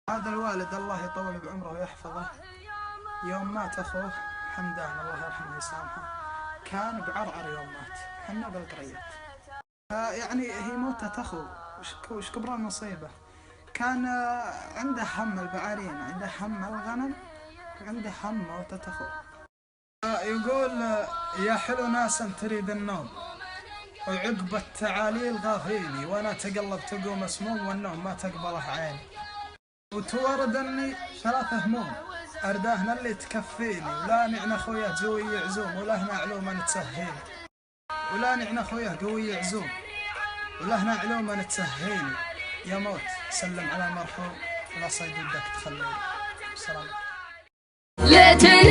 هذا الوالد الله يطول بعمره ويحفظه، يوم مات أخوه حمدان الله يرحمه ويسامحه كان بعرعر يوم مات، حنا بالقرية. يعني هي موتة أخو وش كبر المصيبة. كان عنده هم البعارين، عنده هم الغنم، عنده هم موتة أخوه. يقول يا حلو ناس تريد النوم وعقب التعاليل غافيني، وانا تقلب تقوم مسموم والنوم ما تقبله عيني، وتوردني ثلاث هموم ارداهن اللي تكفيني، ولا نعن اخويا زوي يعزوم وله معلومه تسهيني، ولا نعن اخويا قوي يعزوم وله معلومه تسهيني. يا موت سلم على المرحوم ولا صيد ودك تخليني. سلام.